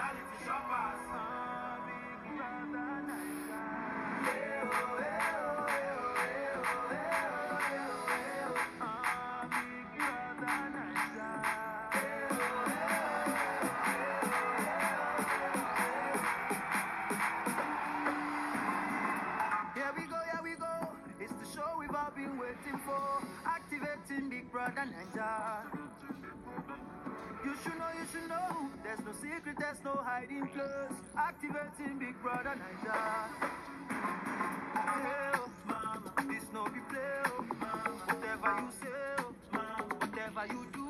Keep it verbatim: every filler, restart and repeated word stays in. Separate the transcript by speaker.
Speaker 1: reality shoppers.
Speaker 2: Ah, Big Brother Naija.
Speaker 1: Hey oh, hey oh, hey oh, hey oh, hey oh, hey oh, hey oh.
Speaker 2: Ah, Big Brother Naija. Here we go, here we go. It's the show we've all been waiting for. Activating Big Brother Naija. You should know, you should know. There's no secret, there's no hiding place. Activating Big Brother Naija. Hey, oh, mama, this no be play, oh, mama. Whatever you say, oh, mama. Whatever you do,